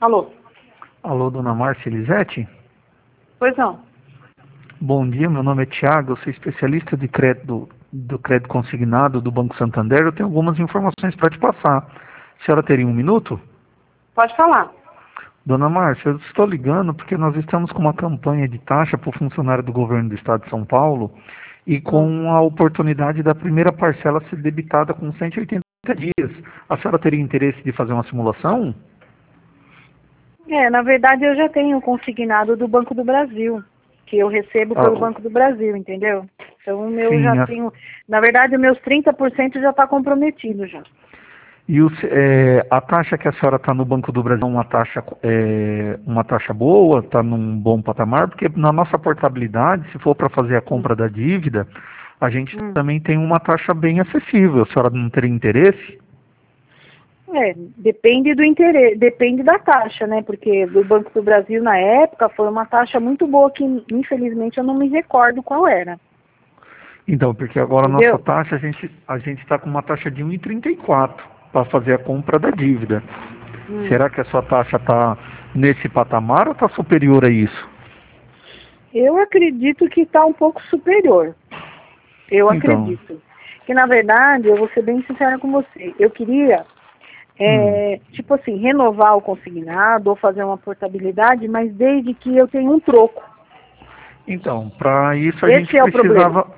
Alô? Alô, dona Márcia Elisete? Pois não. Bom dia, meu nome é Thiago, eu sou especialista de crédito, do crédito consignado do Banco Santander. Eu tenho algumas informações para te passar. A senhora teria um minuto? Pode falar. Dona Márcia, eu estou ligando porque nós estamos com uma campanha de taxa para o funcionário do governo do estado de São Paulo e com a oportunidade da primeira parcela ser debitada com 180 dias. A senhora teria interesse de fazer uma simulação? Na verdade eu já tenho consignado do Banco do Brasil, que eu recebo Ah, pelo Banco do Brasil, entendeu? Então o meu sim, já tenho, na verdade os meus 30% já está comprometido já. e a taxa que a senhora está no Banco do Brasil é uma taxa boa, está num bom patamar, porque na nossa portabilidade, se for para fazer a compra da dívida, a gente também tem uma taxa bem acessível. A senhora não teria interesse? Depende do interesse, depende da taxa, né? Porque do Banco do Brasil na época foi uma taxa muito boa que infelizmente eu não me recordo qual era. Então, porque agora a Entendeu? nossa taxa, a gente está com uma taxa de 1,34 para fazer a compra da dívida. Será que a sua taxa está nesse patamar ou está superior a isso? Eu acredito que está um pouco superior. Eu Então, acredito. Que na verdade, eu vou ser bem sincera com você, eu queria tipo assim, renovar o consignado ou fazer uma portabilidade, mas desde que eu tenha um troco. para isso a gente Esse é o problema. precisava,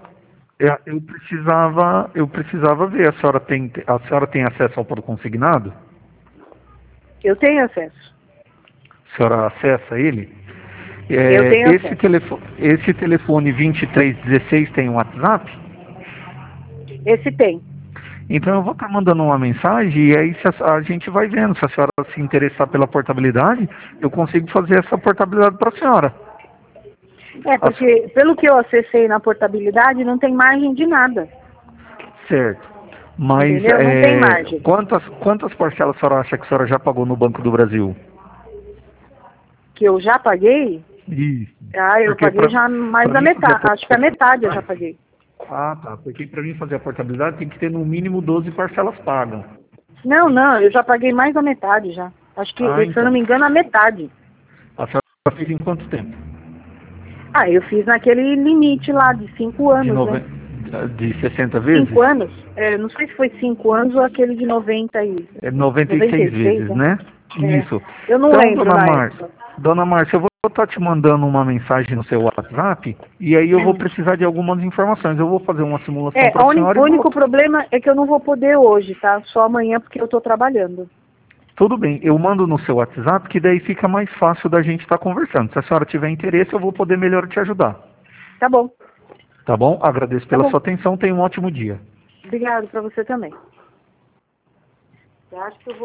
eu precisava ver. A senhora tem acesso ao consignado? Eu tenho acesso. A senhora acessa ele? Eu tenho acesso. Esse telefone 2316 tem um WhatsApp? Esse tem. Então eu vou estar mandando uma mensagem e aí se a gente vai vendo. Se a senhora se interessar pela portabilidade, eu consigo fazer essa portabilidade para a senhora. Porque pelo que eu acessei na portabilidade, não tem margem de nada. Certo. Mas Entendeu? Não tem margem. quantas parcelas a senhora acha que a senhora já pagou no Banco do Brasil? Que eu já paguei? Isso. Eu Porque paguei já mais para da mim fazer a metade. Acho que a metade eu já paguei. Ah, tá. Porque para mim fazer a portabilidade tem que ter no mínimo 12 parcelas pagas. Não, eu já paguei mais da metade já. Acho que, Ah, se eu não então. me engano, a metade. A senhora fez em quanto tempo? Eu fiz naquele limite lá de 5 De, anos, né? nove... de 60 vezes? 5 anos? Não sei se foi 5 anos ou aquele de É 96 96, vezes, né? né? Isso. Eu não Então, lembro na época. Dona Márcia, eu vou estar te mandando uma mensagem no seu WhatsApp e aí eu vou precisar de algumas informações. Eu vou fazer uma simulação para a senhora O e único volto. problema é que eu não vou poder hoje, tá? Só amanhã porque eu tô trabalhando. Tudo bem, eu mando no seu WhatsApp que daí fica mais fácil da gente estar conversando. Se a senhora tiver interesse, eu vou poder melhor te ajudar. Tá bom, Tá bom? Agradeço tá pela bom. sua atenção. Tenha um ótimo dia. Obrigado pra você também. Eu acho que eu vou